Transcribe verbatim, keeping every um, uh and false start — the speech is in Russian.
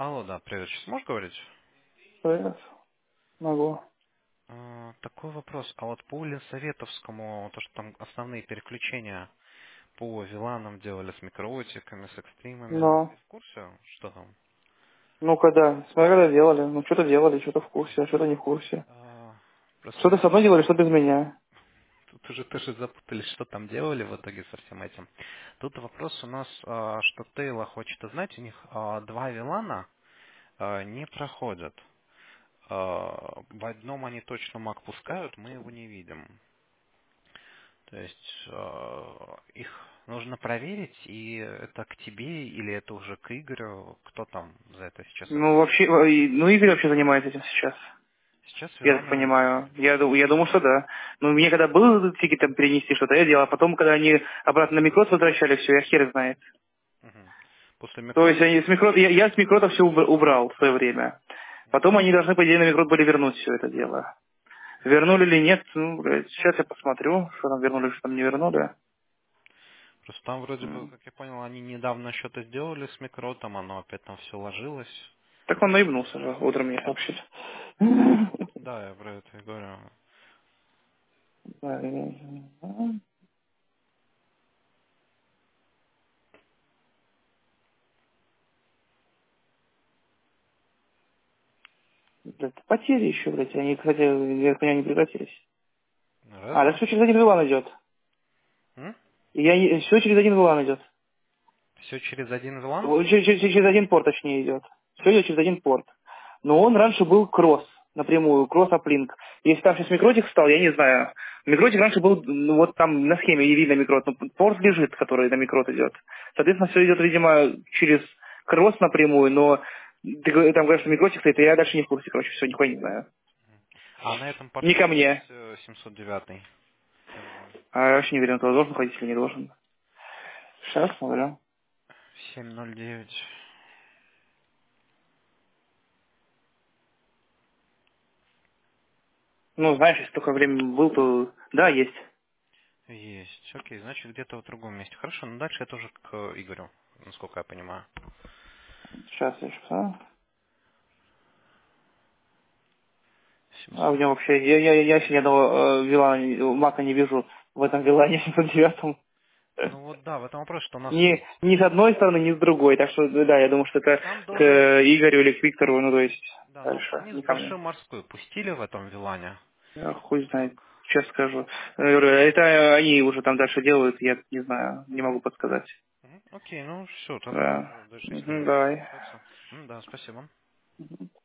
Алло, да, привет. Сейчас можешь говорить? Привет. Могу. А, такой вопрос. А вот по Ленсоветовскому, то, что там основные переключения по виланам делали с микроотиками, с экстримами, Но, ты в курсе, что там? ну когда, смотря когда делали. Ну что-то делали, что-то в курсе, а что-то не в курсе. А, просто Что-то видишь, со мной делали, что без меня. тут уже тоже запутались, что там делали в итоге со всем этим. Тут вопрос у нас, а, что Тейла хочет узнать, у них а, два вилана а, не проходят. А, В одном они точно маг пускают, мы его не видим. То есть э, их нужно проверить, и это к тебе или это уже к Игорю? Кто там за это сейчас Ну ответит? вообще, э, и- ну Игорь вообще занимается этим сейчас. Сейчас Я так Вилана не понимаю. проходит. Я, ду- я думаю, что да. Ну, мне когда было тикет там перенести что-то, я делал. А потом, когда они обратно на микрот возвращали, все, я хер знает. Мгм. После То есть микрота... они с микрот, я, я с микрота все убрал в свое время. Потом они должны, по идее, на микрот были вернуть все это дело. Вернули или нет, ну, блядь, сейчас я посмотрю, что там вернули, что там не вернули. Просто там вроде бы, М. как я понял, они недавно что-то сделали с микротом, оно опять там все ложилось. Так он наебнулся же, утром мне сообщили. Да, я про это и говорю. Блядь, потери еще, блядь, они, кстати, я понимаю, не прекратились. А, так Разве? все через один вилан идет. М? И я не, все через один вилан идет. Все через один Вилан? О, Через, через- через один порт, точнее, идет. Все идет через один порт. Но он раньше был кросс, напрямую, кросс-аплинк. Если там сейчас микротик стал, я не знаю. Микротик раньше был, ну, вот там на схеме и видно микрот, но порт лежит, который на микрот идет. Соответственно, все идет, видимо, через кросс напрямую, но ты говоришь, там говоришь, что микротик стоит, и я дальше не в курсе, короче, все, нихуя не знаю. А на этом Не порте ко мне. есть э, семьсот девять? А я вообще не уверен, кто должен ходить или не должен. Сейчас смотрю. семь ноль девять. Ну, знаешь, если только время был, то да, есть. Есть. Окей, значит, где-то в другом месте. Хорошо, ну дальше это уже к Игорю, насколько я понимаю. Сейчас я что? А в семьсот. нем вообще, я, я, я еще ни одного э, вилана, не- мака не вижу в этом вилане семьсот девятом. Ну вот да, в этом вопрос, что у нас Ни, ни с одной стороны, ни с другой. Так что, да, я думаю, что это там к должен быть... Игорю или к Виктору, ну, то есть, Да, но дальше, они с не ко мне. большой морской пустили в этом вилане. Я хуй Так. знает, честно скажу. Я говорю, это они уже там дальше делают, я не знаю, не могу Мгм. подсказать. Мгм. Окей, ну все, тогда Да. э, даже если Мгм, не будем давай. общаться. М, Да, спасибо.